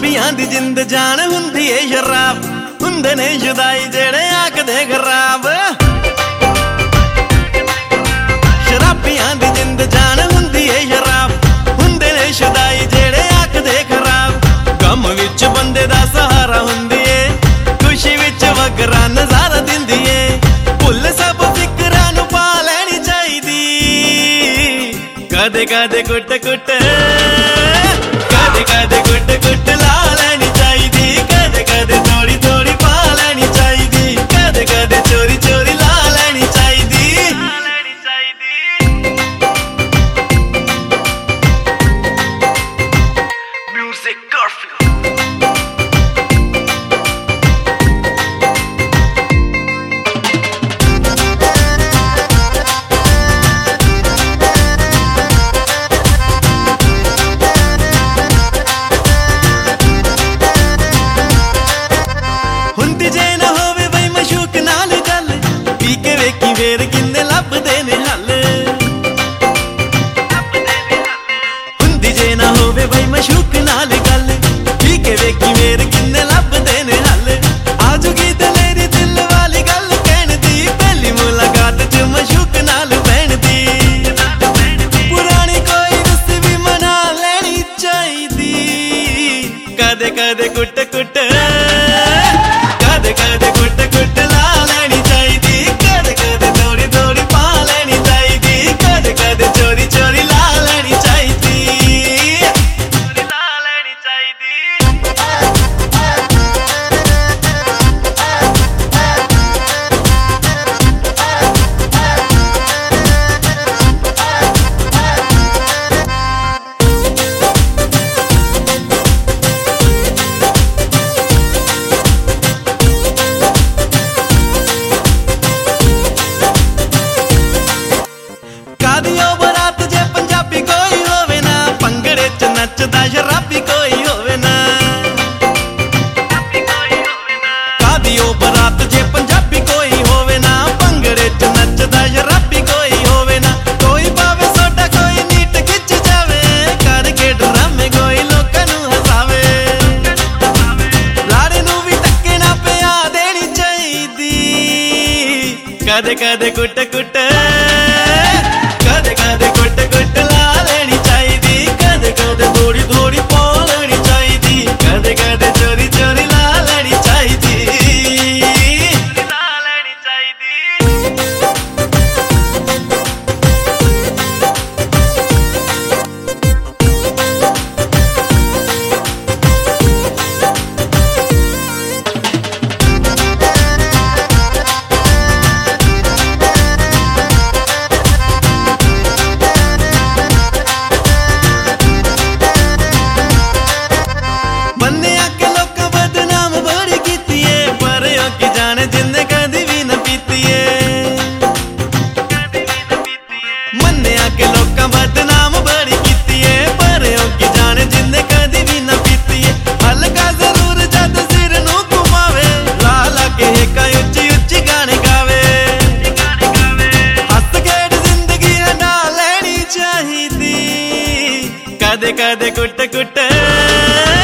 शराबियां दी जिंद जान हुंदी ए शराब, हुंदे ने जुदाई जेड़े आखदे खराब। शराबियां दी जिंद जान हुंदी ए शराब, हुंदे ने जुदाई जेड़े आखदे खराब। गम विच बंदे दा सहारा हुंदी ए, खुशी विच वगरा नजारा दिंदी ए। भुल सब फिकरां नूं पा लैनी चाहीदी, कदे कदे कुट कुट, कदे कदे कुट कुट ला लैनी चाहीदी, कदे कदे थोड़ी थोड़ी पा लैनी चाहीदी, कदे कदे चोरी चोरी ला लैनी चाहीदी। Music curfew. वेर किन्ने लभदे ने हल, हुंदी जे ना होवे बई मशूक नाल गल, पी के वेखी वेर किन्ने लभदे ने हल। आजूगी दलेरी दिल वाली गल कहण दी, पहली मुलाकात च मशूक नाल बहण दी। पुरानी कोई रस भी मना लैनी चाहीदी, कदे कदे कुट कुट, कदे कदे कुट कुट ला लैनी चाहीदी, कदे कदे थोड़ी थोड़ी पा लैनी चाहीदी, कदे कदे चोरी चोरी ला लैनी चाहीदी, ला लैनी चाहीदी। नचदा शराबी कोई होवे ना, कादियो बरात जे पंजाबी कोई होवे ना, भंगड़े च नचदा शराबी कोई होवे ना। कोई पावे सोडा कोई नीट खिच जावे, करके ड्रामे कोई लोकां नूं हसावे। लाड़े नूं भी टक्के ना पिया देनी चाहीदी, कदे कदे कुट कुट, कदे कदे कुट कुट ला लेनी चाहीदी, कदे कदे थोड़ी थोड़ी पा लेनी चाहीदी, कदे कदे चोरी चोरी ला लेनी चाहीदी, ला लेनी चाहीदी। कदे कदे कुट कुट,